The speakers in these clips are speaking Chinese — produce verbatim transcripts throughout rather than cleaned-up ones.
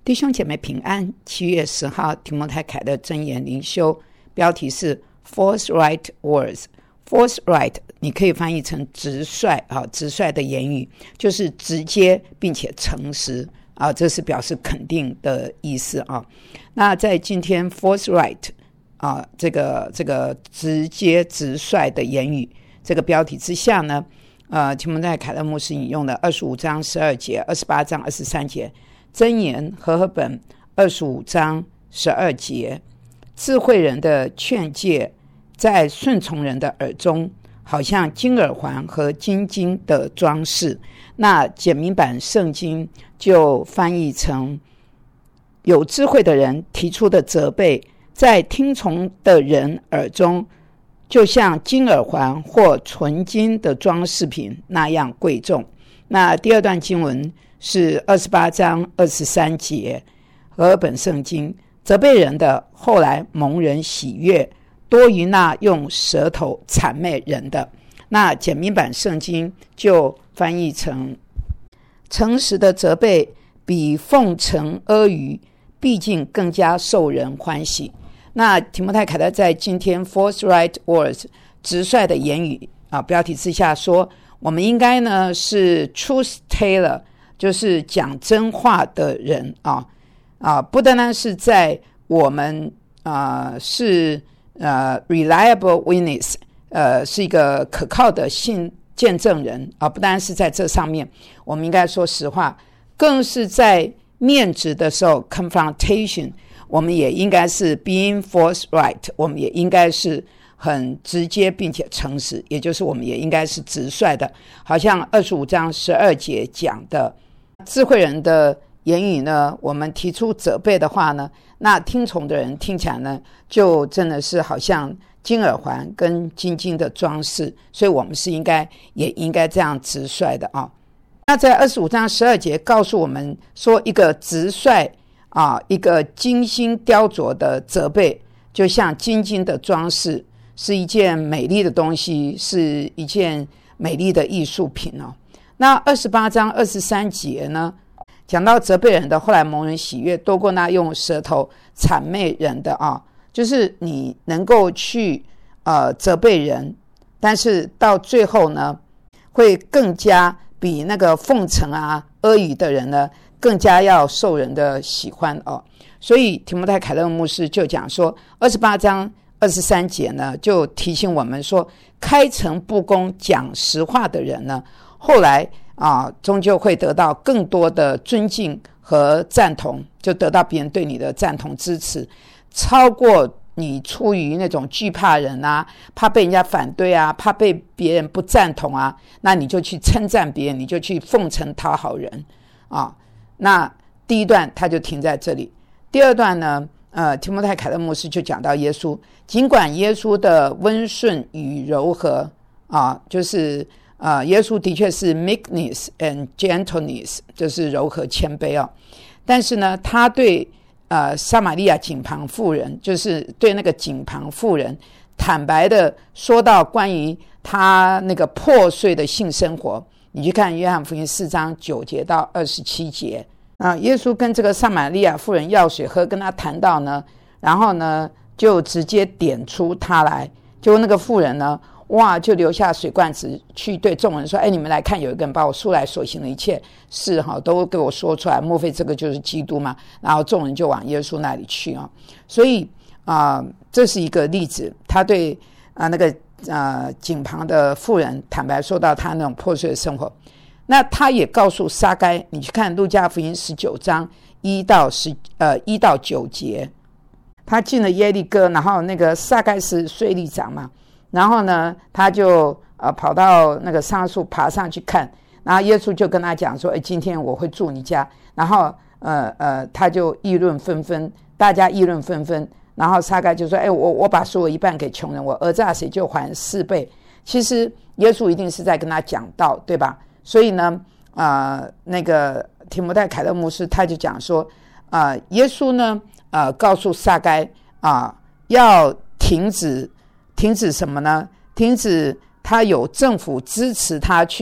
弟兄姐妹平安。七月十号提摩太凯的箴言灵修标题是 Forthright Words。 Forthright 你可以翻译成直率、啊、直率的言语，就是直接并且诚实、啊、这是表示肯定的意思、啊、那在今天 Forthright、啊、这个这个直接直率的言语这个标题之下呢，呃，提摩太凯勒牧师引用了二十五章十二节、二十八章二十三节，箴言和合本二十五章十二节，智慧人的劝诫在顺从人的耳中，好像金耳环和金金的装饰。那简明版圣经就翻译成，有智慧的人提出的责备，在听从的人耳中，就像金耳环或纯金的装饰品那样贵重。那第二段经文是二十八章二十三节，和合本圣经，责备人的后来蒙人喜悦，多于那用舌头谄媚人的。那简明版圣经就翻译成，诚实的责备比奉承阿谀毕竟更加受人欢喜。那提摩太凯勒在今天 Forthright Words 直率的言语、啊、标题之下说，我们应该呢是 Truth Teller， 就是讲真话的人啊啊，不单单是在我们啊是呃 reliable witness， 呃是一个可靠的信见证人啊，不单单是在这上面，我们应该说实话，更是在面质的时候 confrontation， 我们也应该是 being forthright， 我们也应该是很直接并且诚实，也就是我们也应该是直率的。好像二十五章十二节讲的，智慧人的言语呢，我们提出责备的话呢，那听从的人听起来呢，就真的是好像金耳环跟金金的装饰，所以我们是应该也应该这样直率的啊。那在二十五章十二节告诉我们说，一个直率啊，一个精心雕琢的责备，就像金金的装饰，是一件美丽的东西，是一件美丽的艺术品哦。那二十八章二十三节呢，讲到责备人的后来蒙人喜悦，多过那用舌头谄媚人的啊，就是你能够去呃责备人，但是到最后呢，会更加比那个奉承啊阿谀的人呢，更加要受人的喜欢哦。所以提摩太凯勒牧师就讲说，二十八章二十三节呢，就提醒我们说，开诚布公讲实话的人呢，后来啊，终究会得到更多的尊敬和赞同，就得到别人对你的赞同支持，超过你出于那种惧怕人啊，怕被人家反对啊，怕被别人不赞同啊，那你就去称赞别人，你就去奉承讨好人啊。那第一段他就停在这里。第二段呢，呃，提摩太凯勒牧师就讲到耶稣，尽管耶稣的温顺与柔和啊，就是呃，耶稣的确是 meekness and gentleness， 就是柔和谦卑哦，但是呢，他对呃撒玛利亚井旁妇人，就是对那个井旁妇人坦白的说到关于他那个破碎的性生活。你去看约翰福音四章九节到二十七节啊，耶稣跟这个撒玛利亚妇人要水喝，跟他谈到呢，然后呢就直接点出他来，结果那个妇人呢，哇，就留下水罐子去对众人说，哎，你们来看，有一个人把我素来所行的一切事哈都给我说出来，莫非这个就是基督吗？然后众人就往耶稣那里去啊。所以啊、呃，这是一个例子，他对啊、呃、那个呃井旁的妇人坦白说到他那种破碎的生活。那他也告诉撒该，你去看路加福音十九章一到十呃一到九节，他进了耶利哥，然后那个撒该是税吏长嘛，然后呢，他就呃跑到那个桑树爬上去看，然后耶稣就跟他讲说，哎，今天我会住你家，然后呃呃他就议论纷纷，大家议论纷纷，然后撒该就说，哎，我我把所有一半给穷人，我讹诈谁就还四倍。其实耶稣一定是在跟他讲道，对吧？所以呢，呃，那个提摩太凯勒牧师他就讲说，呃，耶稣呢，呃，告诉撒该啊、呃，要停止，停止什么呢？停止他有政府支持他去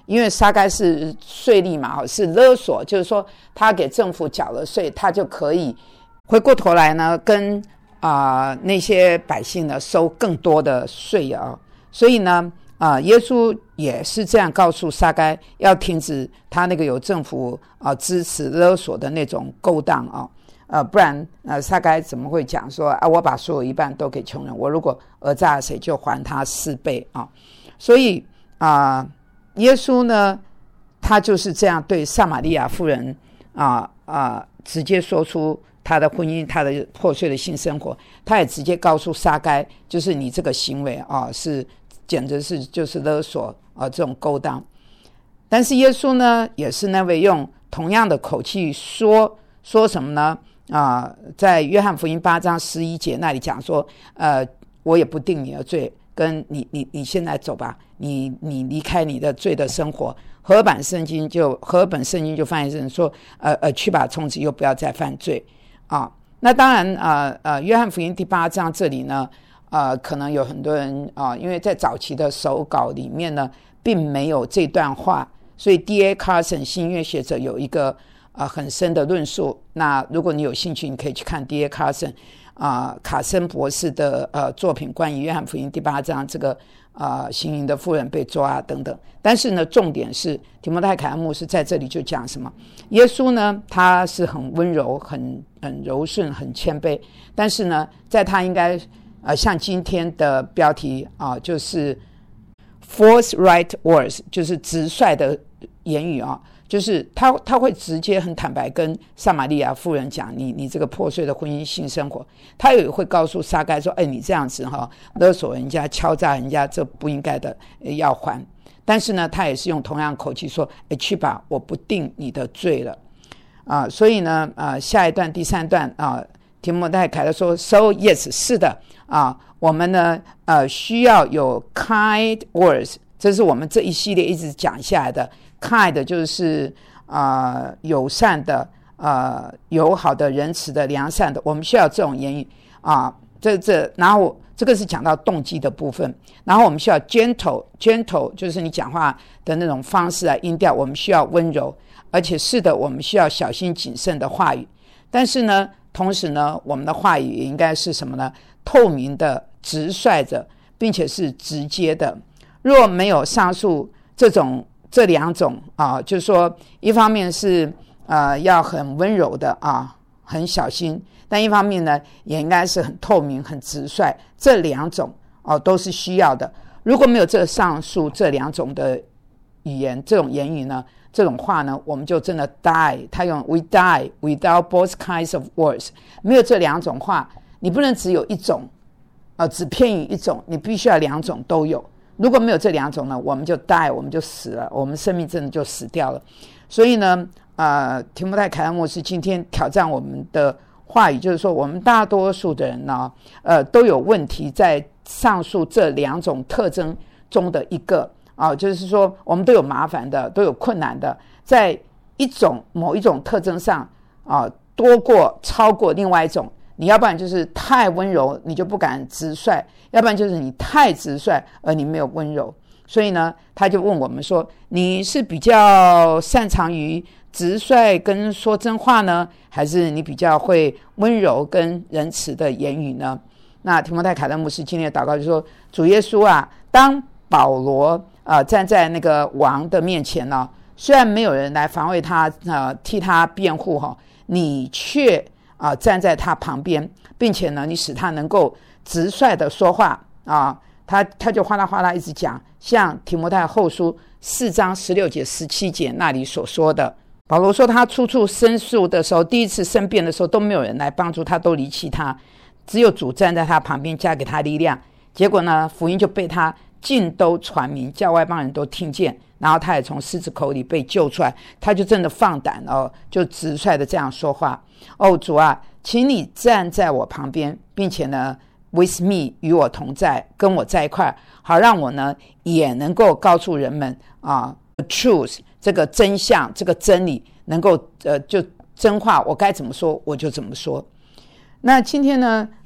因为撒该是税吏嘛，是勒索，就是说他给政府缴了税，他就可以回过头来呢跟啊、呃、那些百姓呢收更多的税啊。所以呢啊、呃，耶稣也是这样告诉撒该，要停止他那个有政府啊、呃、支持勒索的那种勾当啊。呃，不然，呃，撒该怎么会讲说啊？我把所有一半都给穷人，我如果讹诈谁，就还他四倍啊！所以啊、呃，耶稣呢，他就是这样对撒玛利亚妇人啊啊、呃，直接说出他的婚姻，他的破碎的性生活，他也直接告诉撒该，就是你这个行为啊，是简直是就是勒索啊，这种勾当。但是耶稣呢，也是那位用同样的口气说说什么呢？啊、呃，在约翰福音八章十一节那里讲说，呃，我也不定你的罪，跟你你你现在走吧，你你离开你的罪的生活。和本圣经就和本圣经就翻译成说，呃呃，去吧，从此又不要再犯罪啊。那当然啊呃, 呃，约翰福音第八章这里呢，呃，可能有很多人啊、呃，因为在早期的手稿里面呢，并没有这段话，所以 D A Carson 新约学者有一个。呃，很深的论述。那如果你有兴趣，你可以去看 D A Carson 啊、呃，卡森博士的呃作品，关于约翰福音第八章这个呃行淫的妇人被抓等等。但是呢，重点是提摩太凯恩牧师在这里就讲什么？耶稣呢，他是很温柔、很很柔顺、很谦卑，但是呢，在他应该呃像今天的标题啊、呃，就是 forthright words， 就是直率的言语啊。就是他他会直接很坦白跟撒玛利亚妇人讲，你你这个破碎的婚姻性生活，他也会告诉撒该说，哎，你这样子哈勒索人家、敲诈人家，这不应该的，要还。但是呢，他也是用同样口气说，哎，去吧，我不定你的罪了啊。所以呢，啊，下一段第三段啊，提摩太凯勒说 ，So yes， 是的啊，我们呢呃需要有 kind words， 这是我们这一系列一直讲下来的。kind 就是呃友善的、呃友好的、仁慈的、良善的，我们需要这种言语啊。这这，然后这个是讲到动机的部分，然后我们需要 gentle gentle 就是你讲话的那种方式啊、音调，我们需要温柔，而且是的，我们需要小心谨慎的话语。但是呢，同时呢，我们的话语也应该是什么呢？透明的、直率的，并且是直接的。若没有上述这种。这两种啊，就是说，一方面是呃要很温柔的啊，很小心，但一方面呢，也应该是很透明、很直率。这两种哦、啊、都是需要的。如果没有这上述这两种的语言，这种言语呢，这种话呢，我们就真的 die。他用 we die without both kinds of words。没有这两种话，你不能只有一种，呃，只偏于一种，你必须要两种都有。如果没有这两种呢，我们就 die， 我们就死了，我们生命真的就死掉了。所以呢，呃，提摩太凯恩牧师今天挑战我们的话语，就是说，我们大多数的人呢，呃，都有问题在上述这两种特征中的一个啊、呃，就是说，我们都有麻烦的，都有困难的，在一种某一种特征上啊、呃，多过超过另外一种。你要不然就是太温柔，你就不敢直率；要不然就是你太直率，而你没有温柔。所以呢，他就问我们说：你是比较擅长于直率跟说真话呢，还是你比较会温柔跟仁慈的言语呢？那提摩太凯勒牧师今天的祷告就说：主耶稣啊，当保罗呃站在那个王的面前呢，虽然没有人来防卫他，呃替他辩护哈，你却啊，站在他旁边，并且呢，你使他能够直率的说话啊，他他就哗啦哗啦一直讲，像提摩太后书四章十六节、十七节那里所说的。保罗说，他处处申诉的时候，第一次申辩的时候，都没有人来帮助他，都离弃他，只有主站在他旁边，加给他力量。结果呢，福音就被他尽都传明，叫外邦人都听见。然后他也从狮子口里被救出来，他就真的放胆哦，就直率的这样说话。哦，主啊，请你站在我旁边，并且呢 with me 与我同在，跟我在一块，好让我呢也能够告诉人们啊 the truth 这个真相，这个真理，能够呃就真话，我该怎么说我就怎么说。那今天呢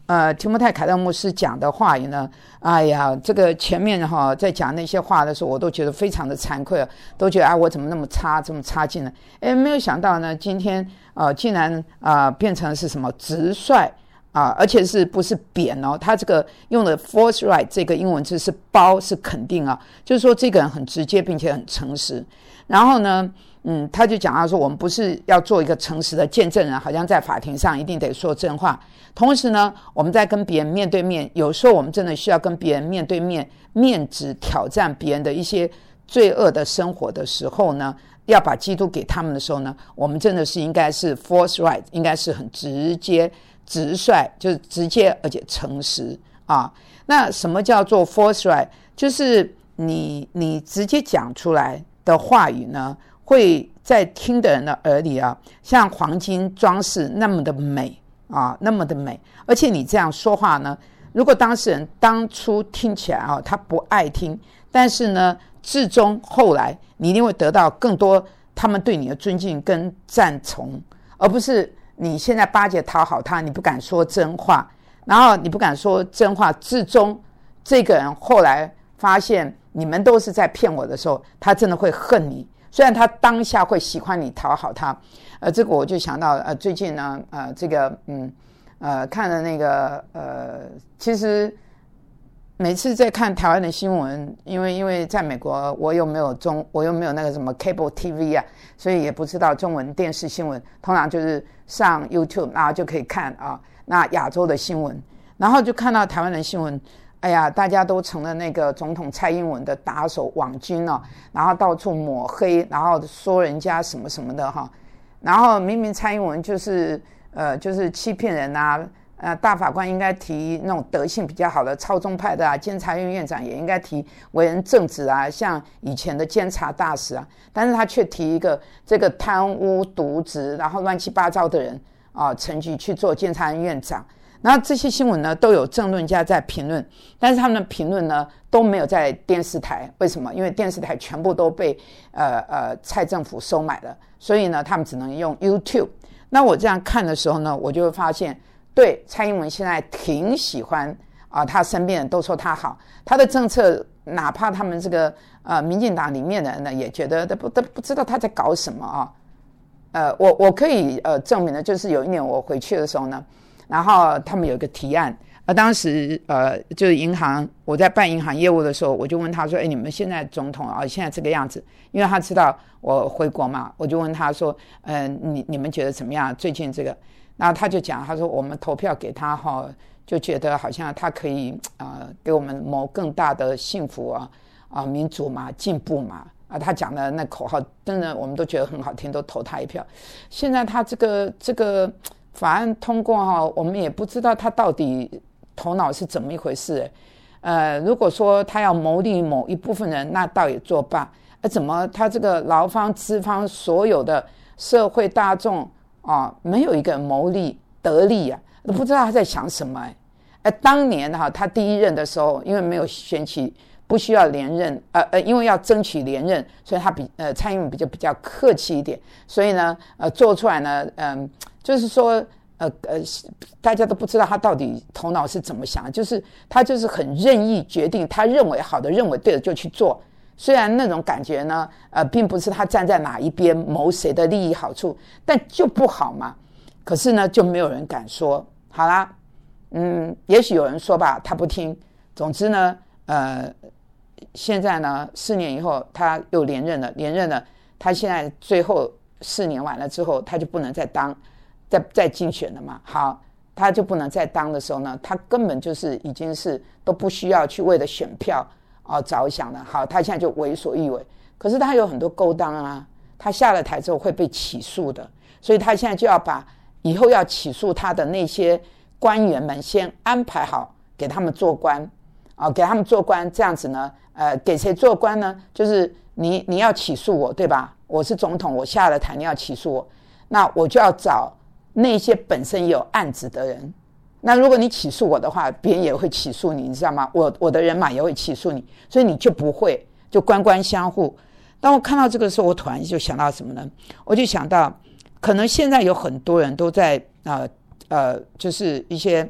呃，提摩太凯勒牧师讲的话语呢，哎呀，这个前面哈在讲那些话的时候，我都觉得非常的惭愧，都觉得啊，我怎么那么差，这么差劲呢？哎，没有想到呢，今天呃，竟然啊、呃、变成是什么直率啊，而且是不是贬哦？他这个用的 forthright 这个英文字是褒，是肯定啊，就是说这个人很直接，并且很诚实。然后呢？嗯，他就讲到说，我们不是要做一个诚实的见证人，好像在法庭上一定得说真话。同时呢，我们在跟别人面对面，有时候我们真的需要跟别人面对面，面质挑战别人的一些罪恶的生活的时候呢，要把基督给他们的时候呢，我们真的是应该是 forthright， 应该是很直接、直率，就是直接而且诚实啊。那什么叫做 forthright？ 就是你你直接讲出来的话语呢，会在听的人的耳里啊，像黄金装饰那么的美啊，那么的美。而且你这样说话呢，如果当事人当初听起来啊，他不爱听，但是呢，至终后来你一定会得到更多他们对你的尊敬跟赞从，而不是你现在巴结讨好他，你不敢说真话，然后你不敢说真话，至终这个人后来发现你们都是在骗我的时候，他真的会恨你。虽然他当下会喜欢你讨好他，呃，这个我就想到，呃，最近呢，呃，这个，嗯，呃，看了那个，呃，其实每次在看台湾的新闻，因为因为在美国，我又没有中，我又没有那个什么 cable T V 啊，所以也不知道中文电视新闻，通常就是上 YouTube 然后就可以看啊，那亚洲的新闻，然后就看到台湾的新闻。哎呀，大家都成了那个总统蔡英文的打手网军哦，然后到处抹黑，然后说人家什么什么的哈，然后明明蔡英文就是呃就是欺骗人啊，呃大法官应该提那种德性比较好的超中派的啊，监察院院长也应该提为人正直啊，像以前的监察大使啊，但是他却提一个这个贪污渎职然后乱七八糟的人啊，陈菊去做监察院院长。然后这些新闻呢都有政论家在评论，但是他们的评论呢都没有在电视台，为什么？因为电视台全部都被呃呃蔡政府收买了，所以呢他们只能用 YouTube。那我这样看的时候呢，我就会发现，对蔡英文现在挺喜欢啊，他身边人都说他好，他的政策哪怕他们这个呃民进党里面的人呢也觉得都不都不知道他在搞什么啊。呃，我我可以呃证明的就是有一年我回去的时候呢。然后他们有一个提案，呃，当时呃就是银行，我在办银行业务的时候，我就问他说：“哎，你们现在总统啊，现在这个样子，因为他知道我回国嘛，我就问他说：，呃，你你们觉得怎么样？最近这个？”然后他就讲，他说：“我们投票给他哈，就觉得好像他可以啊、呃，给我们谋更大的幸福啊啊，民主嘛，进步嘛。”啊，他讲的那口号，真的我们都觉得很好听，都投他一票。现在他这个这个。法案通过哈，我们也不知道他到底头脑是怎么一回事。呃，如果说他要谋利某一部分人，那倒也作罢。呃，怎么他这个劳方资方所有的社会大众啊，没有一个人谋利得利啊，都不知道他在想什么。哎，当年哈，他第一任的时候，因为没有选起，不需要连任，呃呃，因为要争取连任，所以他比呃蔡英文比较比较客气一点，所以呢，呃，做出来呢，嗯、呃。就是说，呃呃，大家都不知道他到底头脑是怎么想，就是他就是很任意决定，他认为好的、认为对的就去做。虽然那种感觉呢，呃，并不是他站在哪一边谋谁的利益好处，但就不好嘛。可是呢，就没有人敢说。好啦，嗯，也许有人说吧，他不听。总之呢，呃，现在呢，四年以后他又连任了，连任了，他现在最后四年完了之后，他就不能再当。再再竞选了嘛，好，他就不能再当的时候呢，他根本就是已经是都不需要去为了选票啊、哦、着想了。好，他现在就为所欲为，可是他有很多勾当啊，他下了台之后会被起诉的，所以他现在就要把以后要起诉他的那些官员们先安排好，给他们做官啊、哦，给他们做官，这样子呢，呃，给谁做官呢？就是你你要起诉我，对吧？我是总统，我下了台，你要起诉我，那我就要找。那些本身也有案子的人，那如果你起诉我的话，别人也会起诉你，你知道吗？我我的人马也会起诉你，所以你就不会就官官相护。当我看到这个时候，我突然就想到什么呢？我就想到，可能现在有很多人都在呃呃，就是一些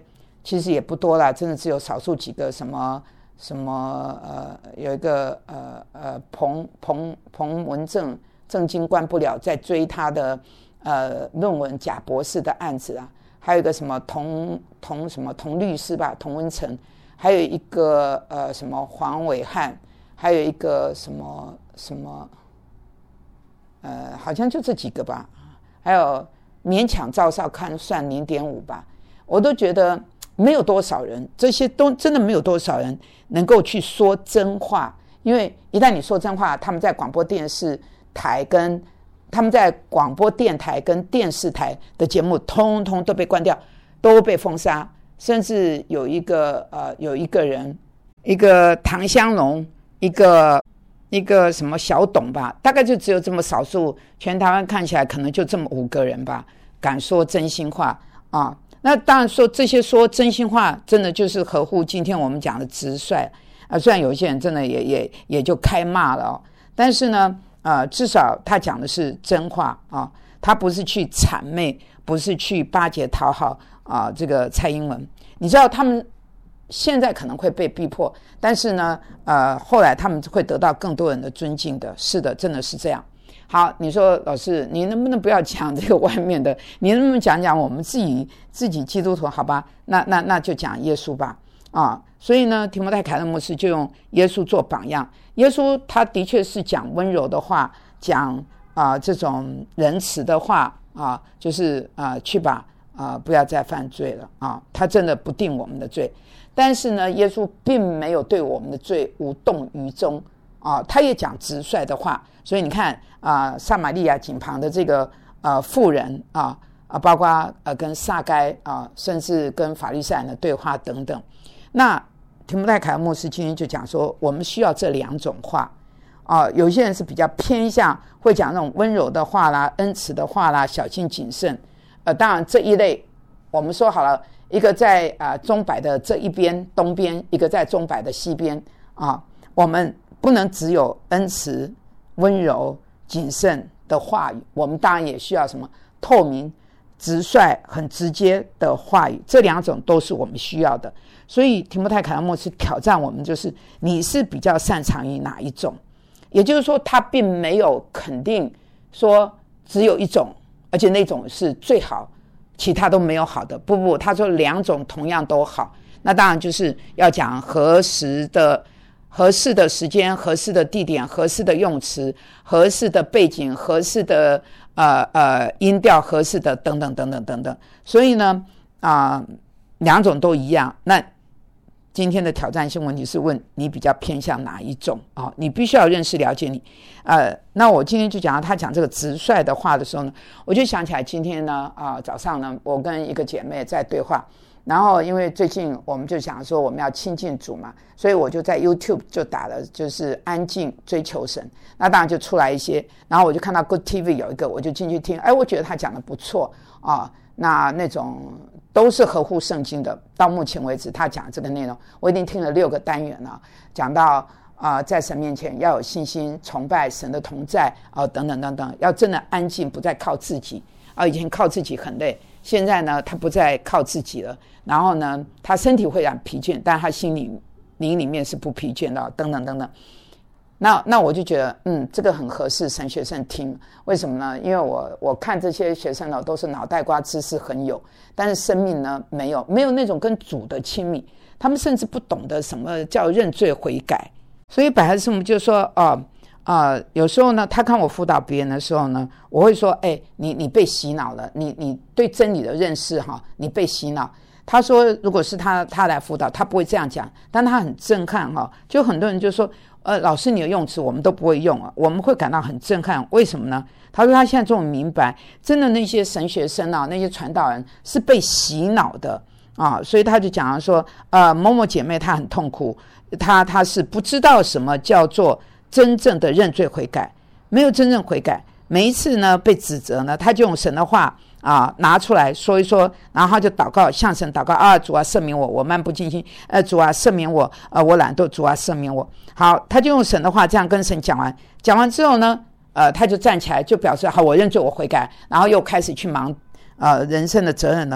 其实也不多啦，真的只有少数几个什么什么呃，有一个呃呃彭彭彭文正正经关不了，在追他的呃论文假博士的案子啊，还有一个什么童童什么童律师吧，童文成，还有一个呃什么黄伟汉，还有一个什么什么呃，好像就这几个吧，还有勉强赵少康算 零点五 吧，我都觉得没有多少人，这些都真的没有多少人能够去说真话，因为一旦你说真话，他们在广播电视台跟他们在广播电台跟电视台的节目通通都被关掉，都被封杀，甚至有一个呃有一个人，一个唐湘龙，一个一个什么小董吧，大概就只有这么少数，全台湾看起来可能就这么五个人吧，敢说真心话啊。那当然说这些说真心话，真的就是合乎今天我们讲的直率啊。虽然有些人真的也也也就开骂了哦，但是呢，呃，至少他讲的是真话啊，他不是去谄媚，不是去巴结讨好啊。这个蔡英文，你知道他们现在可能会被逼迫，但是呢，呃，后来他们会得到更多人的尊敬的。是的，真的是这样。好，你说老师，你能不能不要讲这个外面的？你能不能讲讲我们自己自己基督徒？好吧，那那那就讲耶稣吧。啊，所以呢，提摩太凯勒牧师就用耶稣做榜样。耶稣他的确是讲温柔的话，讲啊、呃、这种仁慈的话啊，就是啊、呃、去吧啊、呃、不要再犯罪了啊，他真的不定我们的罪。但是呢，耶稣并没有对我们的罪无动于衷啊，他也讲直率的话。所以你看啊，撒玛利亚井旁的这个呃妇人啊啊，包括呃跟撒该啊，甚至跟法利赛人的对话等等。那提摩太凯勒牧师今天就讲说，我们需要这两种话啊。有些人是比较偏向会讲那种温柔的话啦、恩慈的话啦、小心谨慎。呃，当然这一类我们说好了，一个在啊、呃、钟摆的这一边东边，一个在钟摆的西边啊，我们不能只有恩慈、温柔、谨慎的话语，我们当然也需要什么透明、直率、很直接的话语，这两种都是我们需要的。所以提摩太凯勒牧师挑战我们，就是你是比较擅长于哪一种？也就是说，他并没有肯定说只有一种，而且那种是最好，其他都没有好的。不不，他说两种同样都好。那当然就是要讲合适的、合适的时间、合适的地点、合适的用词、合适的背景、合适的呃呃音调、合适的等等等等等等。所以呢，啊、呃，两种都一样。那今天的挑战性问题是问你比较偏向哪一种啊、哦？你必须要认识了解你。呃，那我今天就讲到他讲这个直率的话的时候呢，我就想起来今天呢啊、呃、早上呢，我跟一个姐妹在对话，然后因为最近我们就想说我们要亲近主嘛，所以我就在 YouTube 就打了就是安静追求神，那当然就出来一些，然后我就看到 Good T V 有一个，我就进去听，哎，我觉得他讲的不错啊。那那种都是合乎圣经的，到目前为止他讲这个内容我已经听了六个单元了，讲到啊、呃，在神面前要有信心，崇拜神的同在啊、呃，等等等等，要真的安静，不再靠自己啊、呃，以前靠自己很累，现在呢他不再靠自己了，然后呢他身体会很疲倦，但他心里灵里面是不疲倦的，等等等等。那那我就觉得嗯这个很合适神学生听，为什么呢？因为我我看这些学生呢都是脑袋瓜知识很有，但是生命呢没有没有那种跟主的亲密，他们甚至不懂得什么叫认罪悔改。所以百合师母就说啊啊、呃，有时候呢他看我辅导别人的时候呢，我会说哎你你被洗脑了，你你对真理的认识哈，你被洗脑。他说如果是他他来辅导他不会这样讲，但他很震撼哈，就很多人就说呃，老师你的用词我们都不会用啊，我们会感到很震撼，为什么呢？他说他现在终于明白，真的那些神学生啊，那些传道人是被洗脑的啊，所以他就讲了说，呃，某某姐妹她很痛苦，她她是不知道什么叫做真正的认罪悔改，没有真正悔改，每一次呢被指责呢，他就用神的话啊拿出来说一说，然后他就祷告，向神祷告啊，主啊赦免我，我漫不经心，呃，主啊赦免我，呃，我懒惰，主啊赦免我。好，他就用神的话这样跟神讲完，讲完之后呢，呃，他就站起来，就表示好，我认罪，我悔改，然后又开始去忙呃人生的责任了。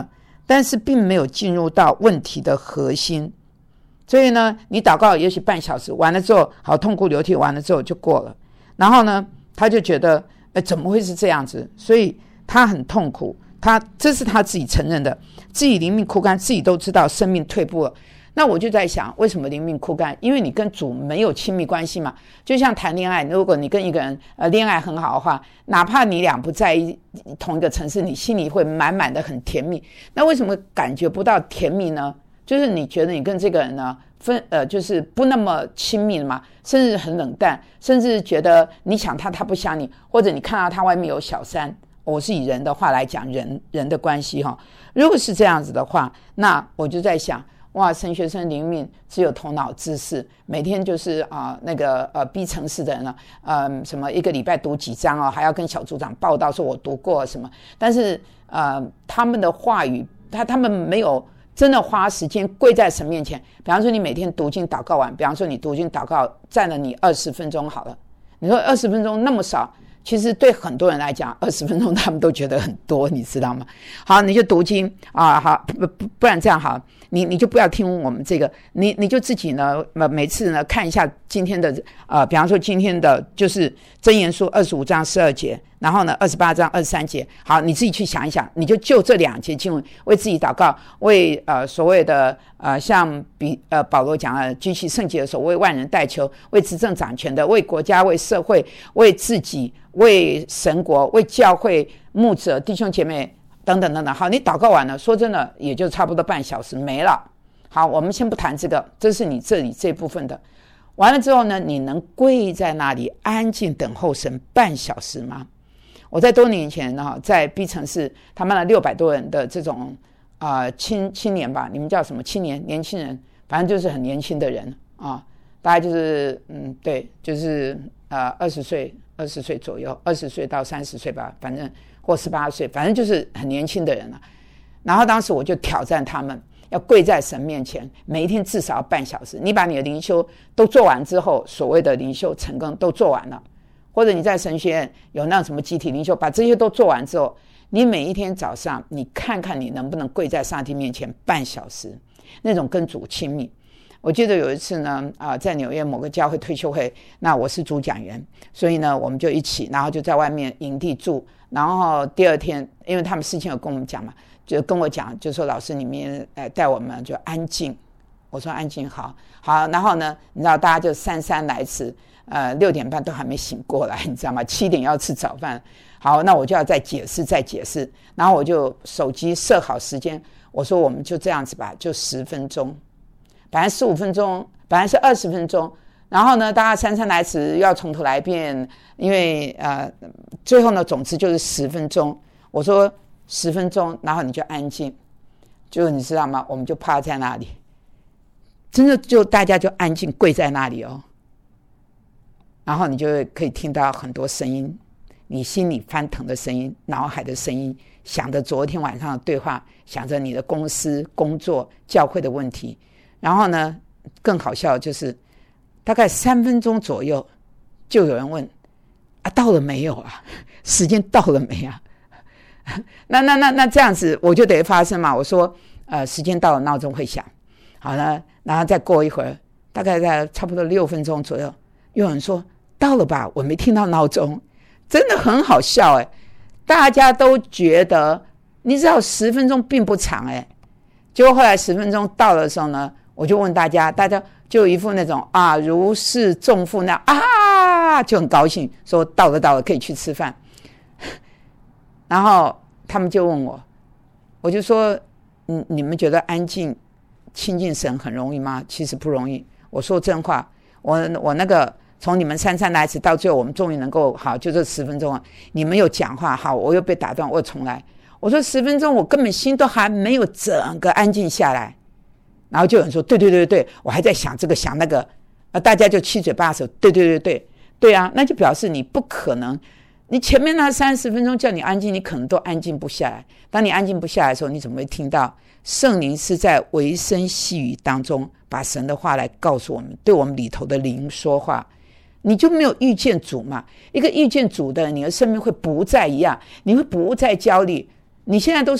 但是并没有进入到问题的核心。所以呢，你祷告也许半小时完了之后，好痛哭流涕完了之后就过了，然后呢他就觉得呃怎么会是这样子，所以他很痛苦，他这是他自己承认的，自己灵命枯干，自己都知道生命退步了。那我就在想，为什么灵命枯干？因为你跟主没有亲密关系嘛。就像谈恋爱，如果你跟一个人呃恋爱很好的话，哪怕你俩不在一同一个城市，你心里会满满的很甜蜜。那为什么感觉不到甜蜜呢？就是你觉得你跟这个人呢分呃就是不那么亲密了嘛，甚至很冷淡，甚至觉得你想他他不想你，或者你看到他外面有小三。我是以人的话来讲，人人的关系哈。如果是这样子的话，那我就在想，哇，神学生灵命只有头脑知识，每天就是啊、呃、那个呃 B 城市的人呢，呃什么一个礼拜读几章哦，还要跟小组长报道说我读过什么，但是呃他们的话语，他他们没有真的花时间跪在神面前。比方说你每天读经祷告完，比方说你读经祷告占了你二十分钟好了，你说二十分钟那么少，其实对很多人来讲二十分钟他们都觉得很多，你知道吗？好，你就读经啊，好，不不不然这样好，你你就不要听我们这个，你你就自己呢每次呢看一下今天的呃比方说今天的就是箴言书二十五章十二节，然后呢二十八章二十三节，好，你自己去想一想，你就就这两节经文为自己祷告，为呃所谓的呃像比呃保罗讲了举起圣洁的手，为万人代求，为执政掌权的，为国家，为社会，为自己，为神国，为教会牧者弟兄姐妹等等等等。好，你祷告完了，说真的也就差不多半小时没了。好，我们先不谈这个，这是你这里这部分的。完了之后呢，你能跪在那里安静等候神半小时吗？我在多年前呢，在 B 城市，他们那六百多人的这种啊、呃、青青年吧，你们叫什么青年？年轻人，反正就是很年轻的人啊，大概就是嗯，对，就是呃二十岁。二十岁左右，二十岁到三十岁吧，反正或十八岁，反正就是很年轻的人了。然后当时我就挑战他们，要跪在神面前，每一天至少要半小时。你把你的灵修都做完之后，所谓的灵修成功都做完了，或者你在神学院有那什么集体灵修，把这些都做完之后，你每一天早上，你看看你能不能跪在上帝面前半小时，那种跟主亲密。我记得有一次呢，啊、呃，在纽约某个教会退休会，那我是主讲员，所以呢，我们就一起，然后就在外面营地住。然后第二天，因为他们事情有跟我们讲嘛，就跟我讲，就说老师你们呃带我们就安静。我说安静，好，好。然后呢，你知道大家就姗姗来迟，呃，六点半都还没醒过来，你知道吗？七点要吃早饭。好，那我就要再解释，再解释。然后我就手机设好时间，我说我们就这样子吧，就十分钟。本来十五分钟，本来是二十分钟，然后呢，大家姗姗来迟，要从头来一遍，因为呃，最后呢，总之就是十分钟。我说十分钟，然后你就安静，就你知道吗？我们就趴在那里，真的就大家就安静跪在那里哦，然后你就可以听到很多声音，你心里翻腾的声音，脑海的声音，想着昨天晚上的对话，想着你的公司、工作、教会的问题。然后呢，更好笑的就是大概三分钟左右就有人问啊，到了没有啊？时间到了没啊？那那那那这样子我就得发声嘛。我说呃，时间到了，闹钟会响。好了，然后再过一会儿，大概在差不多六分钟左右，又有人说到了吧，我没听到闹钟。真的很好笑哎，大家都觉得你知道十分钟并不长哎。结果后来十分钟到的时候呢，我就问大家，大家就有一副那种啊如释重负那样啊，就很高兴，说到了到了，可以去吃饭。然后他们就问我，我就说，嗯，你们觉得安静亲近神很容易吗？其实不容易。我说真话，我我那个从你们姗姗来迟到最后，我们终于能够好，就这十分钟啊，你们有讲话好，我又被打断，我又重来。我说十分钟，我根本心都还没有整个安静下来。然后就有人说对对对对，我还在想这个想那个，啊，大家就七嘴八舌，对对对对对啊，那就表示你不可能，你前面那三十分钟叫你安静，你可能都安静不下来。当你安静不下来的时候，你怎么会听到圣灵是在微声细语当中把神的话来告诉我们，对我们里头的灵说话？你就没有遇见主嘛？一个遇见主的人，你的生命会不再一样，你会不再焦虑。你现在都是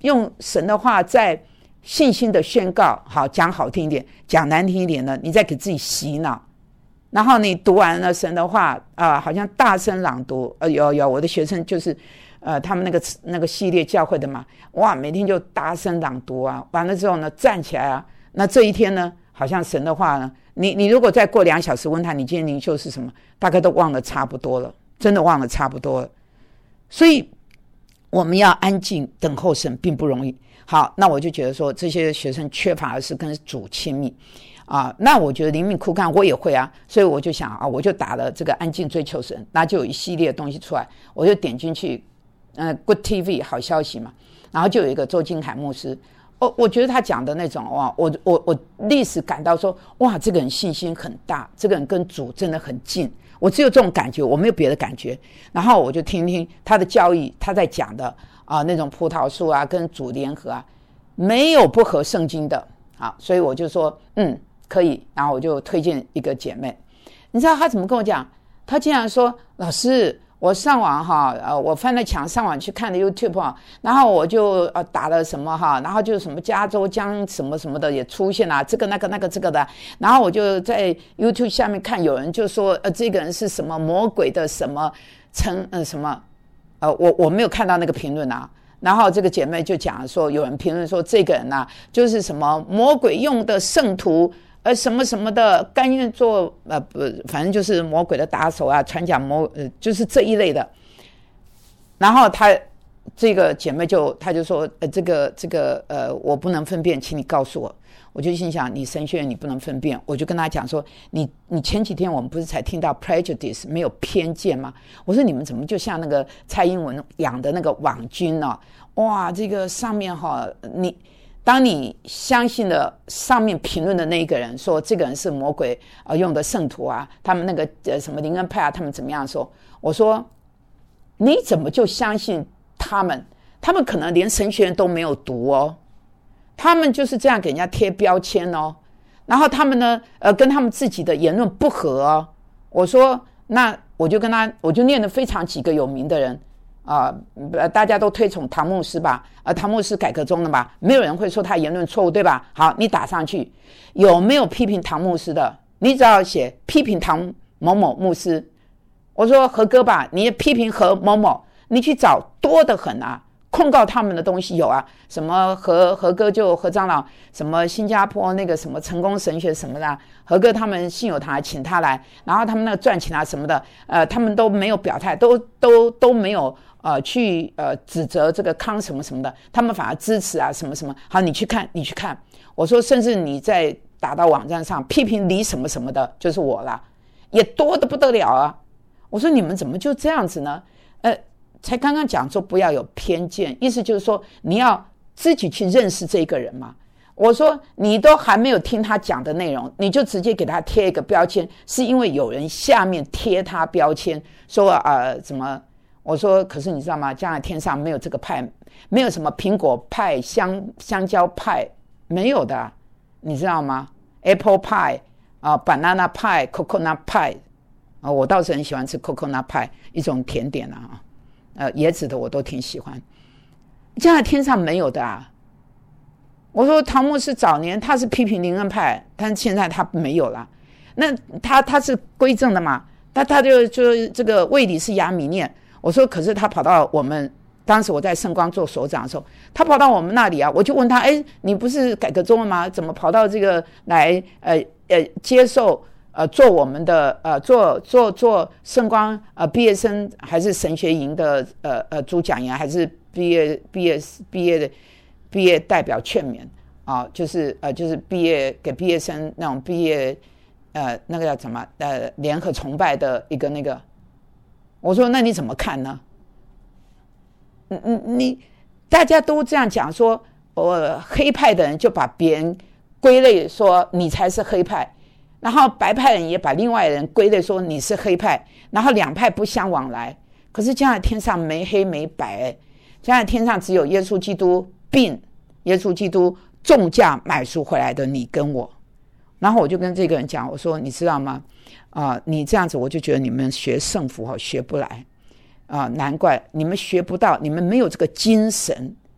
用神的话在信心的宣告，好，讲好听一点，讲难听一点呢，你再给自己洗脑。然后你读完了神的话啊、呃，好像大声朗读，呃，有有我的学生就是呃他们那个那个系列教会的嘛，哇，每天就大声朗读啊，完了之后呢站起来啊，那这一天呢好像神的话呢，你你如果再过两小时问他你今天灵修是什么，大概都忘了差不多了，真的忘了差不多了。所以我们要安静等候神并不容易。好，那我就觉得说这些学生缺乏的是跟主亲密啊，那我觉得灵命枯干我也会啊，所以我就想啊，我就打了这个安静追求神，那就有一系列的东西出来，我就点进去，呃 ，Good T V 好消息嘛，然后就有一个周金海牧师，哦，我觉得他讲的那种哇，我我我历史感到说哇，这个人信心很大，这个人跟主真的很近，我只有这种感觉，我没有别的感觉，然后我就听听他的教义，他在讲的啊那种葡萄树啊跟主联合啊，没有不合圣经的，好，所以我就说嗯。可以，然后我就推荐一个姐妹，你知道她怎么跟我讲？她竟然说：“老师，我上网哈，呃，我翻了墙上网去看了 YouTube 哈，然后我就呃打了什么哈，然后就什么加州江什么什么的也出现了，这个那个那个这个的，然后我就在 YouTube 下面看，有人就说呃这个人是什么魔鬼的什么成呃什么呃我我没有看到那个评论啊。”然后这个姐妹就讲说，有人评论说这个人啊，就是什么魔鬼用的圣徒。呃，什么什么的，甘愿做呃不，反正就是魔鬼的打手啊，传讲魔呃，就是这一类的。然后她这个姐妹就她就说，呃，这个这个呃，我不能分辨，请你告诉我。我就心想，你神学院你不能分辨，我就跟她讲说，你你前几天我们不是才听到 prejudice 没有偏见吗？我说你们怎么就像那个蔡英文养的那个网军呢、啊？哇，这个上面哈，你。当你相信了上面评论的那一个人说这个人是魔鬼、呃、用的圣徒啊，他们那个、呃、什么灵恩派啊，他们怎么样说？我说你怎么就相信他们？他们可能连神学院都没有读哦，他们就是这样给人家贴标签哦，然后他们呢，呃，跟他们自己的言论不合哦。我说那我就跟他，我就念了非常几个有名的人。啊、呃，大家都推崇唐牧师吧？呃，唐牧师改革中的吧，没有人会说他言论错误，对吧？好，你打上去，有没有批评唐牧师的？你只要写批评唐某某牧师。我说何哥吧，你也批评何某某，你去找多得很啊，控告他们的东西有啊，什么何何哥就何长老，什么新加坡那个什么成功神学什么的，何哥他们信友堂请他来，然后他们那个赚钱啊什么的，呃，他们都没有表态，都都都没有。呃，去呃指责这个康什么什么的，他们反而支持啊什么什么。好，你去看，你去看。我说，甚至你在打到网站上批评李什么什么的，就是我啦，也多得不得了啊。我说你们怎么就这样子呢？呃，才刚刚讲说不要有偏见，意思就是说你要自己去认识这个人嘛。我说你都还没有听他讲的内容，你就直接给他贴一个标签，是因为有人下面贴他标签，说呃怎么？我说，可是你知道吗？将来天上没有这个派，没有什么苹果派、香香蕉派，没有的，你知道吗 ？Apple pie 啊、呃、，banana pie、coconut pie 啊、呃，我倒是很喜欢吃 coconut pie， 一种甜点啊，呃，椰子的我都挺喜欢。将来天上没有的啊。我说唐牧师早年他是批评灵恩派，但现在他没有了。那他他是归正的嘛？他他就就这个卫理是亚米念。我说可是他跑到我们当时我在圣光做所长的时候，他跑到我们那里啊，我就问他，哎，你不是改革中了吗？怎么跑到这个来呃呃接受呃做我们的呃做做做圣光呃毕业生还是神学营的呃呃主讲员，还是毕业毕业毕业的毕业代表劝勉啊，就是呃就是毕业给毕业生那种毕业呃那个叫什么呃联合崇拜的一个那个。我说那你怎么看呢？你你大家都这样讲说，呃，黑派的人就把别人归类说你才是黑派，然后白派人也把另外人归类说你是黑派，然后两派不相往来。可是将来天上没黑没白，将来天上只有耶稣基督并耶稣基督重价买赎回来的你跟我。然后我就跟这个人讲，我说你知道吗？啊、呃，你这样子我就觉得你们学圣福学不来啊、呃，难怪你们学不到，你们没有这个精神。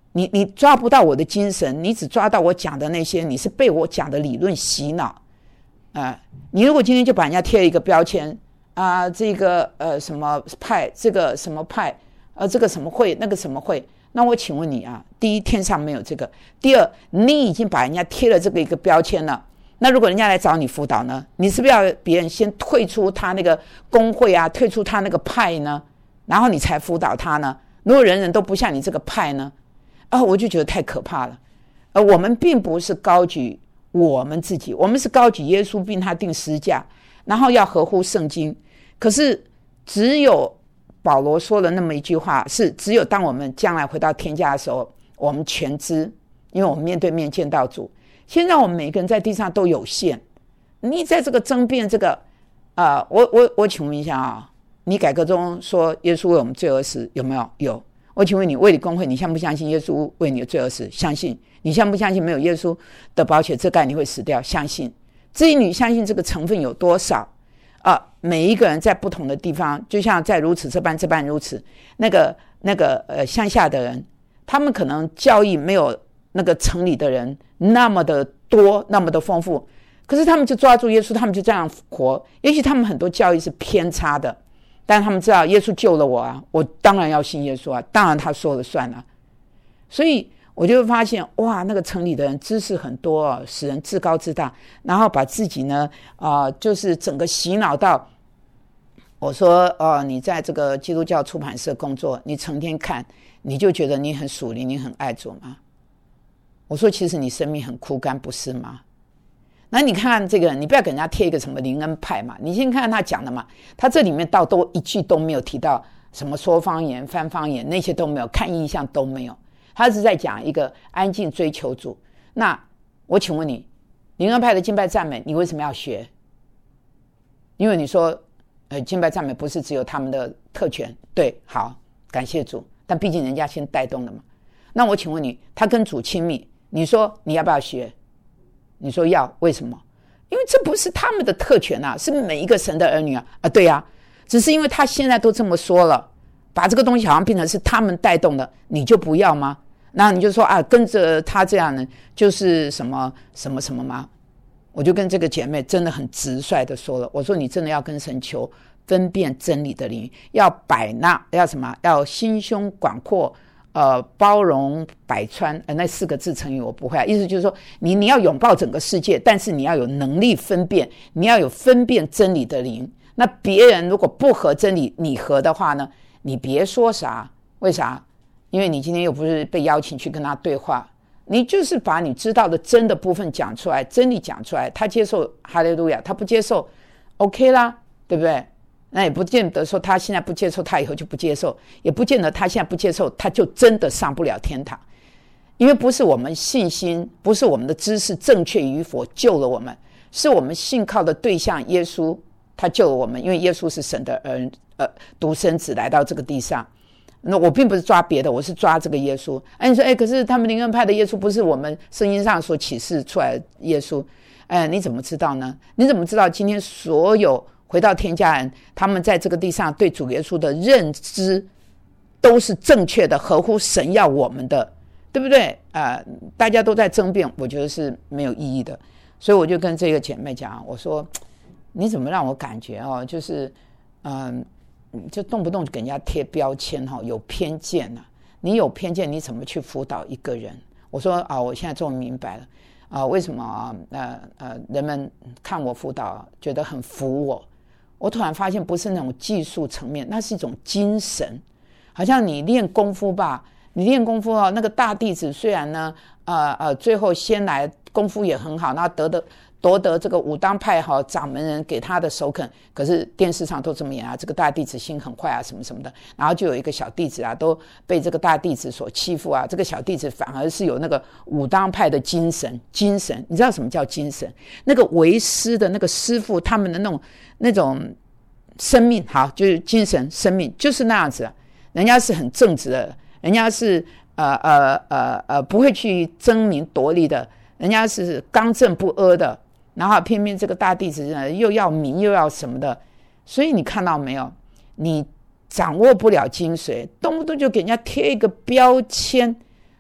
你你抓不到我的精神，你只抓到我讲的那些，你是被我讲的理论洗脑啊、呃！你如果今天就把人家贴了一个标签啊、呃，这个呃什么派，这个什么派，呃这个什么会，那个什么会，那我请问你啊，第一，天上没有这个；第二，你已经把人家贴了这个一个标签了。那如果人家来找你辅导呢，你是不是要别人先退出他那个工会啊，退出他那个派呢，然后你才辅导他呢？如果人人都不像你这个派呢？啊，我就觉得太可怕了。而我们并不是高举我们自己，我们是高举耶稣并他定十字架，然后要合乎圣经。可是只有保罗说了那么一句话，是只有当我们将来回到天家的时候，我们全知，因为我们面对面见到主。现在我们每个人在地上都有限，你在这个争辩这个啊、呃，我我我请问一下啊，你改革中说耶稣为我们罪而死，有没有？有。我请问你，卫理公会，你相不相信耶稣为你的罪而死？相信。你相不相信没有耶稣的宝血遮盖你会死掉？相信。至于你相信这个成分有多少啊、呃？每一个人在不同的地方，就像在如此这般这般如此，那个那个呃乡下的人，他们可能教义没有那个城里的人那么的多，那么的丰富，可是他们就抓住耶稣，他们就这样活。也许他们很多教义是偏差的，但他们知道耶稣救了我啊，我当然要信耶稣啊，当然他说了算啊。所以我就发现，哇，那个城里的人知识很多、哦、使人自高自大，然后把自己呢啊、呃，就是整个洗脑到，我说哦、呃，你在这个基督教出版社工作，你成天看，你就觉得你很属灵，你很爱主吗？我说其实你生命很枯干，不是吗？那你看看这个人，你不要给人家贴一个什么灵恩派嘛，你先看看他讲的嘛，他这里面倒都一句都没有提到什么说方言翻方言，那些都没有，看印象都没有，他是在讲一个安静追求主。那我请问你，灵恩派的敬拜赞美你为什么要学？因为你说呃，敬拜赞美不是只有他们的特权，对，好，感谢主，但毕竟人家先带动了嘛。那我请问你，他跟主亲密，你说你要不要学？你说要，为什么？因为这不是他们的特权啊，是每一个神的儿女啊。啊，对啊，只是因为他现在都这么说了，把这个东西好像变成是他们带动的，你就不要吗？然后你就说啊，跟着他这样呢，就是什么什么什么吗？我就跟这个姐妹真的很直率的说了，我说你真的要跟神求分辨真理的灵，要百纳，要什么？要心胸广阔。呃，包容百川，呃，那四个字成语我不会啊。意思就是说，你你要拥抱整个世界，但是你要有能力分辨，你要有分辨真理的灵。那别人如果不合真理，你合的话呢，你别说啥。为啥？因为你今天又不是被邀请去跟他对话，你就是把你知道的真的部分讲出来，真理讲出来。他接受，哈利路亚；他不接受 ，OK 啦，对不对？那也不见得说他现在不接受，他以后就不接受，也不见得他现在不接受，他就真的上不了天堂。因为不是我们信心，不是我们的知识正确与否救了我们，是我们信靠的对象耶稣，他救了我们。因为耶稣是神的儿呃独生子来到这个地上。那我并不是抓别的，我是抓这个耶稣。哎，你说，哎，可是他们灵恩派的耶稣不是我们圣经上所启示出来的耶稣？哎，你怎么知道呢？你怎么知道今天所有回到天家人，他们在这个地上对主耶稣的认知都是正确的，合乎神要我们的，对不对？呃，大家都在争辩，我觉得是没有意义的。所以我就跟这个姐妹讲，我说你怎么让我感觉哦，就是嗯、呃，就动不动就给人家贴标签哈、哦，有偏见啊。你有偏见，你怎么去辅导一个人？我说啊，我现在终于明白了啊，为什么啊呃呃人们看我辅导觉得很服我。我突然发现不是那种技术层面，那是一种精神。好像你练功夫吧，你练功夫哦，那个大弟子虽然呢呃呃最后先来功夫也很好，然后得的夺得这个武当派哈掌门人给他的首肯，可是电视上都这么演啊，这个大弟子心很坏啊什么什么的，然后就有一个小弟子啊都被这个大弟子所欺负啊，这个小弟子反而是有那个武当派的精神精神。你知道什么叫精神？那个为师的那个师傅他们的那种那种生命，好，就是精神生命就是那样子、啊、人家是很正直的，人家是呃呃呃呃不会去争名夺利的，人家是刚正不阿的，然后偏偏这个大弟子又要名又要什么的。所以你看到没有，你掌握不了精髓，动不动就给人家贴一个标签，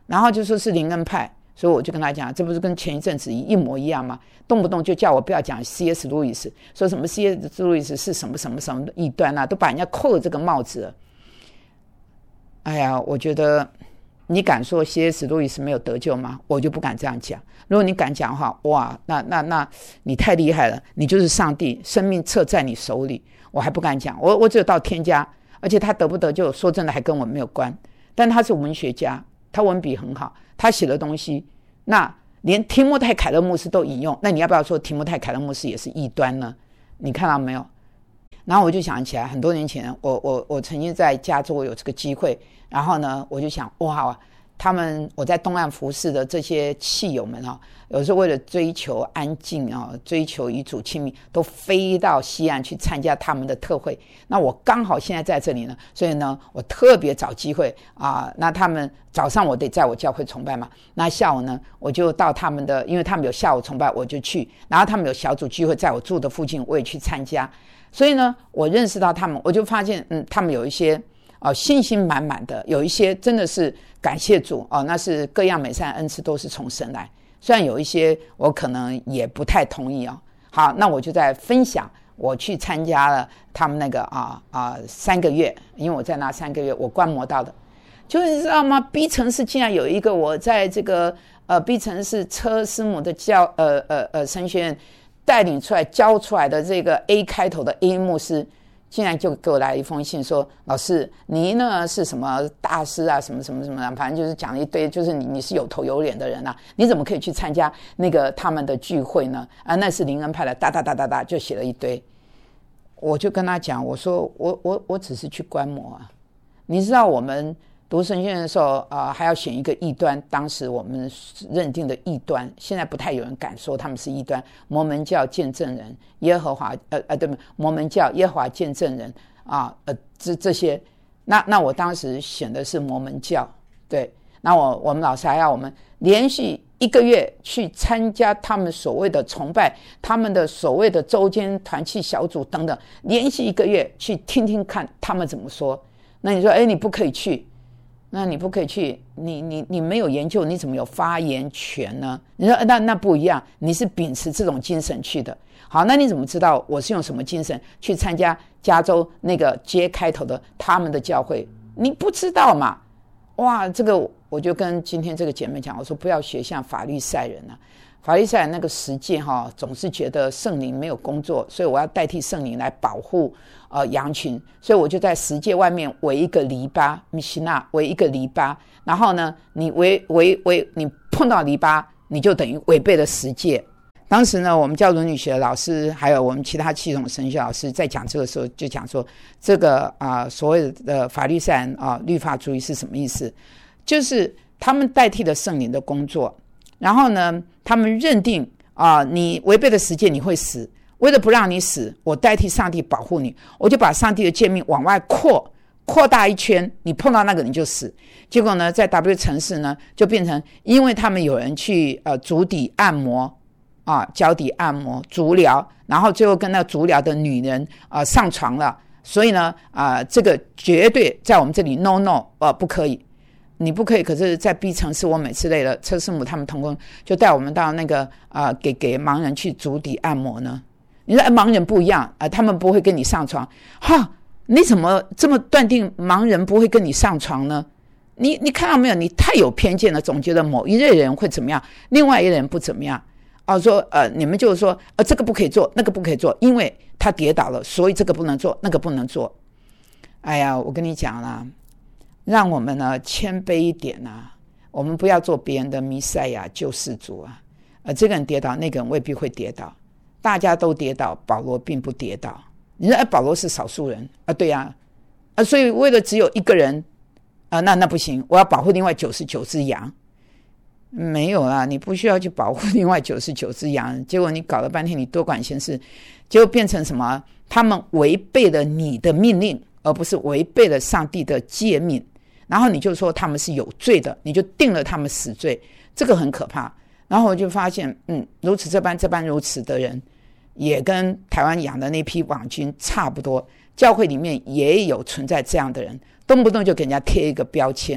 然后就说是灵恩派，所以我就跟他讲，这不是跟前一阵子一模一样吗？动不动就叫我不要讲 C S 路易斯，说什么 C S 路易斯是什么什么什么异端啊，都把人家扣了这个帽子了。哎呀，我觉得你敢说 C S 路易斯没有得救吗？我就不敢这样讲。如果你敢讲的话，哇，那那那你太厉害了，你就是上帝，生命册在你手里，我还不敢讲。我我只有到天家，而且他得不得救，说真的还跟我没有关。但他是文学家，他文笔很好，他写的东西，那连提摩太凯勒牧师都引用，那你要不要说提摩太凯勒牧师也是异端呢？你看到没有？然后我就想起来，很多年前，我我我曾经在加州有这个机会，然后呢，我就想，哇，他们我在东岸服侍的这些器友们啊，有时候为了追求安静啊，追求与主亲密，都飞到西岸去参加他们的特会。那我刚好现在在这里呢，所以呢，我特别找机会啊。那他们早上我得在我教会崇拜嘛，那下午呢，我就到他们的，因为他们有下午崇拜，我就去。然后他们有小组聚会，在我住的附近，我也去参加。所以呢，我认识到他们，我就发现，嗯，他们有一些哦，信心满满的，有一些真的是感谢主哦，那是各样美善恩赐都是从神来。虽然有一些我可能也不太同意哦。好，那我就在分享，我去参加了他们那个啊啊三个月，因为我在那三个月我观摩到的，就是你知道吗 ？B 城市竟然有一个我在这个呃 B 城市车师母的教呃呃呃神学院带领出来教出来的这个 A 开头的 A 牧师。竟然就给我来一封信说，老师你呢是什么大师啊，什么什么什么，反正就是讲了一堆，就是你你是有头有脸的人啊，你怎么可以去参加那个他们的聚会呢？啊，那是灵恩派的，哒哒哒哒哒就写了一堆。我就跟他讲，我说我我我只是去观摩啊，你知道我们读神学院的时候啊、呃，还要选一个异端，当时我们认定的异端，现在不太有人敢说他们是异端。摩门教见证人、耶和华呃呃对不，摩门教、耶和华见证人啊呃这这些，那那我当时选的是摩门教，对，那我我们老师还要我们连续一个月去参加他们所谓的崇拜，他们的所谓的周间团契小组等等，连续一个月去听听看他们怎么说。那你说，哎，你不可以去。那你不可以去，你你你没有研究，你怎么有发言权呢？你说那那不一样，你是秉持这种精神去的。好，那你怎么知道我是用什么精神去参加加州那个 J 开头的他们的教会？你不知道嘛？哇，这个我就跟今天这个姐妹讲，我说不要学像法利赛人啊。法利赛人那个实践哈，总是觉得圣灵没有工作，所以我要代替圣灵来保护呃羊群，所以我就在十诫外面围一个篱笆，米西纳围一个篱笆，然后呢，你围围围，你碰到篱笆，你就等于违背了十诫。当时呢，我们教伦理学的老师，还有我们其他系统神学老师在讲这个时候，就讲说这个啊、呃、所谓的法利赛人啊、呃、律法主义是什么意思？就是他们代替了圣灵的工作。然后呢，他们认定啊、呃，你违背了十诫你会死，为了不让你死，我代替上帝保护你，我就把上帝的诫命往外扩扩大一圈，你碰到那个你就死。结果呢，在 W 城市呢，就变成因为他们有人去呃足底按摩啊，脚底按摩足疗，然后最后跟那足疗的女人啊、呃、上床了，所以呢啊、呃，这个绝对在我们这里 no no 呃不可以。你不可以，可是在 B 城市我每次累了，车师母他们同工就带我们到那个啊、呃，给给盲人去足底按摩呢。你说、哎、盲人不一样啊、呃，他们不会跟你上床。哈，你怎么这么断定盲人不会跟你上床呢？你你看到没有？你太有偏见了，总觉得某一类人会怎么样，另外一类人不怎么样。哦，说呃，你们就是说呃，这个不可以做，那个不可以做，因为他跌倒了，所以这个不能做，那个不能做。哎呀，我跟你讲啦。让我们呢谦卑一点啊，我们不要做别人的弥赛亚救世主啊。呃，这个人跌倒，那个人未必会跌倒，大家都跌倒，保罗并不跌倒。你说，哎，保罗是少数人啊？对呀、啊，啊，所以为了只有一个人啊，那那不行，我要保护另外九十九只羊。没有啦，你不需要去保护另外九十九只羊，结果你搞了半天，你多管闲事，结果变成什么？他们违背了你的命令，而不是违背了上帝的诫命。然后你就说他们是有罪的，你就定了他们死罪，这个很可怕。然后我就发现，嗯，如此这般这般如此的人，也跟台湾养的那批网军差不多。教会里面也有存在这样的人，动不动就给人家贴一个标签。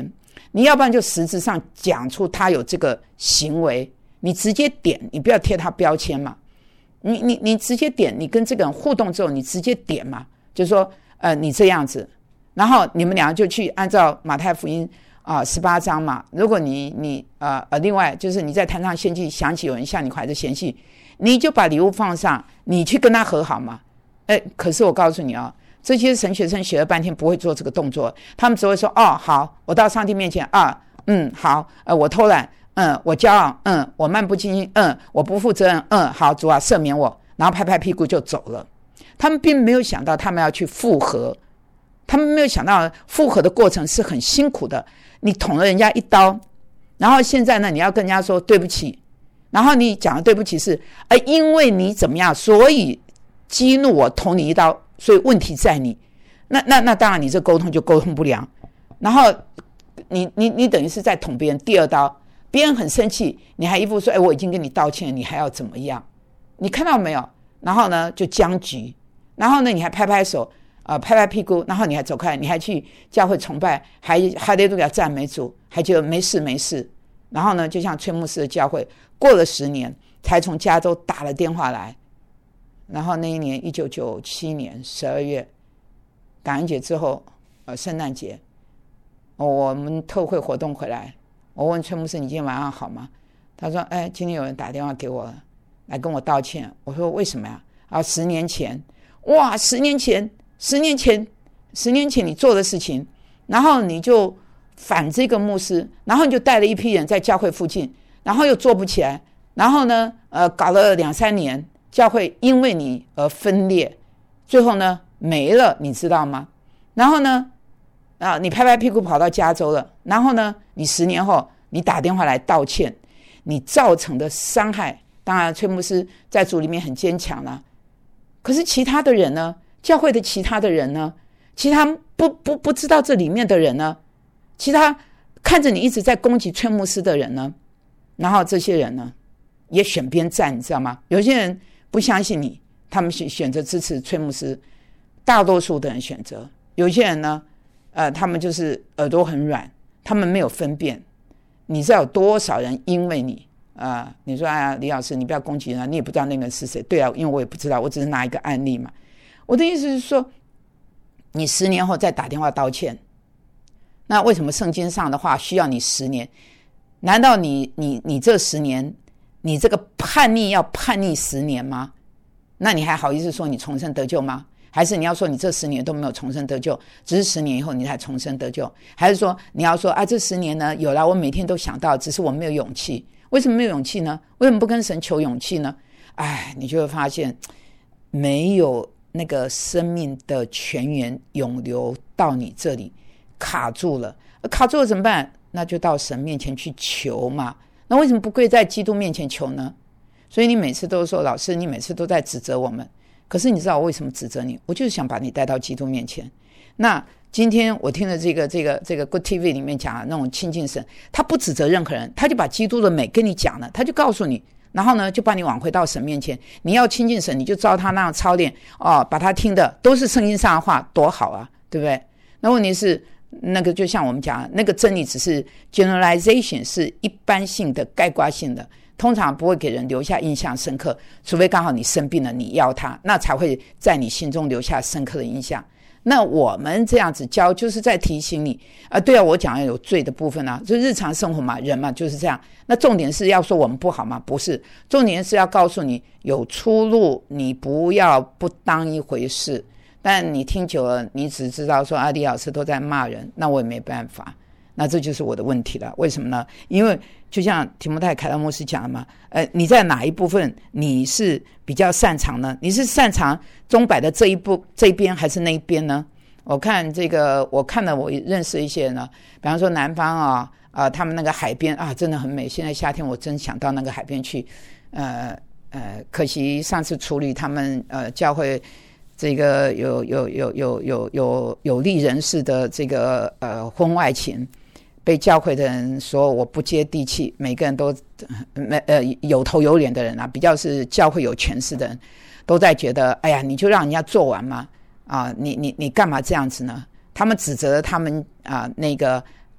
你要不然就实质上讲出他有这个行为，你直接点，你不要贴他标签嘛。你你你直接点，你跟这个人互动之后，你直接点嘛，就是说，呃，你这样子，然后你们两个就去按照马太福音啊十八章嘛。如果你你呃呃，另外就是你在坛上献祭，想起有人向你怀着嫌隙，你就把礼物放上，你去跟他和好嘛。哎，可是我告诉你啊，这些神学生学了半天不会做这个动作，他们只会说，哦，好，我到上帝面前啊，嗯，好，呃，我偷懒。嗯，我骄傲，嗯，我漫不经心，嗯，我不负责任，嗯，好，主啊，赦免我，然后拍拍屁股就走了。他们并没有想到他们要去复合，他们没有想到复合的过程是很辛苦的。你捅了人家一刀，然后现在呢，你要跟人家说对不起，然后你讲的对不起是，呃，因为你怎么样，所以激怒我，捅你一刀，所以问题在你。那那那当然，你这沟通就沟通不良，然后你你你等于是在捅别人第二刀。别人很生气，你还一副说，哎，我已经跟你道歉，你还要怎么样？你看到没有？然后呢，就僵局。然后呢，你还拍拍手，呃，拍拍屁股，然后你还走开，你还去教会崇拜，还哈利路亚赞美主，还觉得没事没事。然后呢，就像崔牧师的教会，过了十年才从加州打了电话来。然后那一年一九九七年十二月，感恩节之后，呃，圣诞节，我们特会活动回来。我问崔牧师，你今天晚上好吗？他说，哎，今天有人打电话给我了，来跟我道歉。我说为什么呀？啊，十年前，哇，十年前，十年前，十年前你做的事情，然后你就反这个牧师，然后你就带了一批人在教会附近，然后又做不起来，然后呢，呃，搞了两三年，教会因为你而分裂，最后呢没了，你知道吗？然后呢？啊，你拍拍屁股跑到加州了，然后呢，你十年后你打电话来道歉，你造成的伤害，当然崔牧师在主里面很坚强了，可是其他的人呢？教会的其他的人呢？其他不不不知道这里面的人呢？其他看着你一直在攻击崔牧师的人呢？然后这些人呢，也选边站，你知道吗？有些人不相信你，他们选择支持崔牧师，大多数的人选择，有些人呢。呃，他们就是耳朵很软，他们没有分辨。你知道有多少人因为你啊、呃，你说哎呀，李老师，你不要攻击人，你也不知道那个人是谁。对啊，因为我也不知道，我只是拿一个案例嘛。我的意思是说，你十年后再打电话道歉，那为什么圣经上的话需要你十年？难道你你你这十年，你这个叛逆要叛逆十年吗？那你还好意思说你重生得救吗？还是你要说你这十年都没有重生得救，只是十年以后你才重生得救？还是说你要说啊，这十年呢有了，我每天都想到，只是我没有勇气。为什么没有勇气呢？为什么不跟神求勇气呢？哎，你就会发现没有那个生命的泉源涌流到你这里，卡住了。卡住了怎么办？那就到神面前去求嘛。那为什么不跪在基督面前求呢？所以你每次都说，老师，你每次都在指责我们。可是你知道我为什么指责你？我就是想把你带到基督面前。那今天我听了这个这个这个 Good T V 里面讲的那种亲近神，他不指责任何人，他就把基督的美跟你讲了，他就告诉你，然后呢就把你挽回到神面前。你要亲近神，你就照他那样操练哦，把他听的都是圣经上的话，多好啊，对不对？那问题是那个就像我们讲，那个真理只是 generalization， 是一般性的概括性的，通常不会给人留下印象深刻，除非刚好你生病了，你要他，那才会在你心中留下深刻的印象。那我们这样子教，就是在提醒你啊，对啊，我讲要有罪的部分啊，就日常生活嘛，人嘛就是这样。那重点是要说我们不好吗？不是，重点是要告诉你有出路，你不要不当一回事。但你听久了，你只知道说啊，李老师都在骂人，那我也没办法。那这就是我的问题了。为什么呢？因为就像提摩太凯勒牧师讲的嘛，呃，你在哪一部分你是比较擅长呢？你是擅长钟摆的这一部这一边还是那一边呢？我看这个，我看了，我认识一些人呢，比方说南方啊，啊、呃，他们那个海边啊，真的很美。现在夏天我真想到那个海边去，呃呃，可惜上次处理他们呃教会。这个有有有有有有有利人士的这个呃婚外情，被教会的人说我不接地气，每个人都呃有头有脸的人啊，比较是教会有权势的人，都在觉得哎呀，你就让人家做完嘛，啊，你你你干嘛这样子呢？他们指责他们啊那个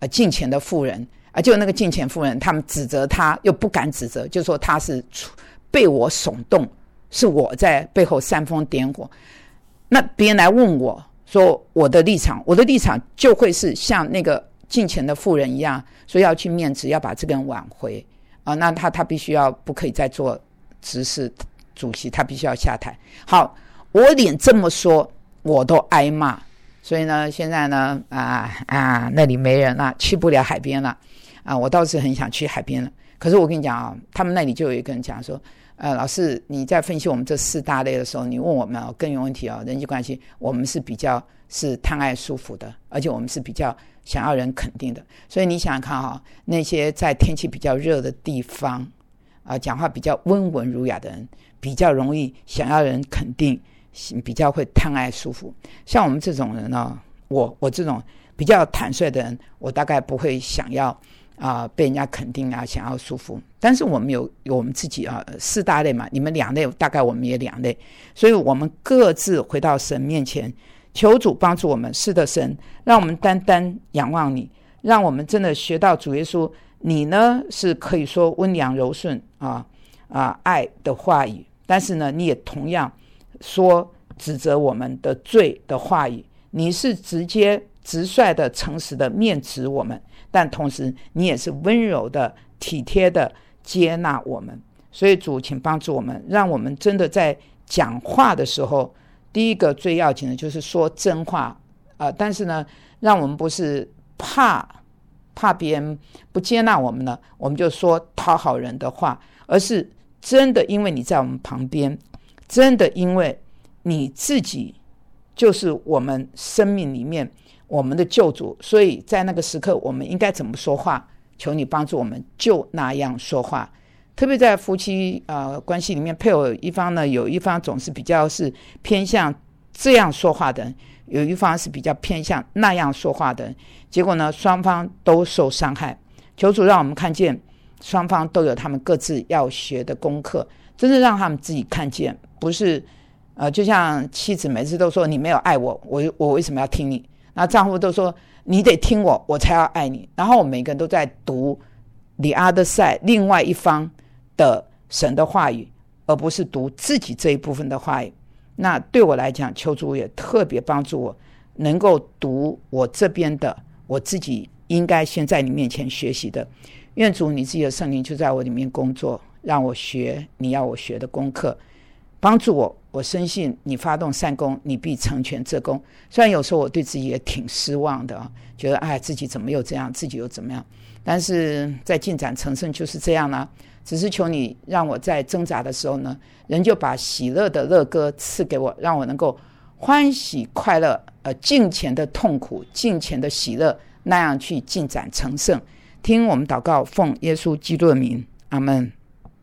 呃敬虔的妇人啊，就那个敬虔妇人，他们指责他，又不敢指责，就说他是被我耸动，是我在背后煽风点火。那别人来问我说我的立场，我的立场就会是像那个敬虔的妇人一样，说要去面子，要把这个人挽回啊，那他他必须要不可以再做执事主席，他必须要下台。好，我连这么说我都挨骂，所以呢，现在呢啊啊那里没人了，去不了海边了啊，我倒是很想去海边了。可是我跟你讲啊，他们那里就有一个人讲说，呃，老师你在分析我们这四大类的时候，你问我们哦，根源问题哦，人际关系，我们是比较是贪爱舒服的，而且我们是比较想要人肯定的。所以你想想看哈、哦，那些在天气比较热的地方啊、呃，讲话比较温文儒雅的人，比较容易想要人肯定，比较会贪爱舒服。像我们这种人呢、哦，我我这种比较坦率的人，我大概不会想要啊、呃、被人家肯定啊，想要舒服。但是我们有有我们自己啊四大类嘛，你们两类，大概我们也两类，所以我们各自回到神面前，求主帮助我们。是的，神，让我们单单仰望你，让我们真的学到主耶稣，你呢是可以说温良柔顺啊啊爱的话语，但是呢，你也同样说指责我们的罪的话语，你是直接直率的诚实的面指我们，但同时你也是温柔的体贴的接纳我们。所以主，请帮助我们，让我们真的在讲话的时候，第一个最要紧的就是说真话、呃、但是呢，让我们不是怕怕别人不接纳我们呢，我们就说讨好人的话，而是真的因为你在我们旁边，真的因为你自己就是我们生命里面我们的救主，所以在那个时刻我们应该怎么说话，求你帮助我们就那样说话。特别在夫妻、呃、关系里面，配偶一方呢，有一方总是比较是偏向这样说话的人，有一方是比较偏向那样说话的人，结果呢双方都受伤害。求主让我们看见双方都有他们各自要学的功课，真的让他们自己看见，不是呃，就像妻子每次都说你没有爱我，我我为什么要听你？那丈夫都说你得听我，我才要爱你。然后我们每个人都在读 the other side 另外一方的神的话语，而不是读自己这一部分的话语。那对我来讲，求主也特别帮助我能够读我这边的，我自己应该先在你面前学习的。愿主你自己的圣灵就在我里面工作，让我学你要我学的功课，帮助我。我深信你发动善功，你必成全这功。虽然有时候我对自己也挺失望的，觉得哎，自己怎么又这样，自己又怎么样，但是在进展成圣就是这样啦。只是求你让我在挣扎的时候呢，人就把喜乐的乐歌赐给我，让我能够欢喜快乐，呃，敬虔的痛苦，敬虔的喜乐，那样去进展成圣。听我们祷告，奉耶稣基督的名，阿们。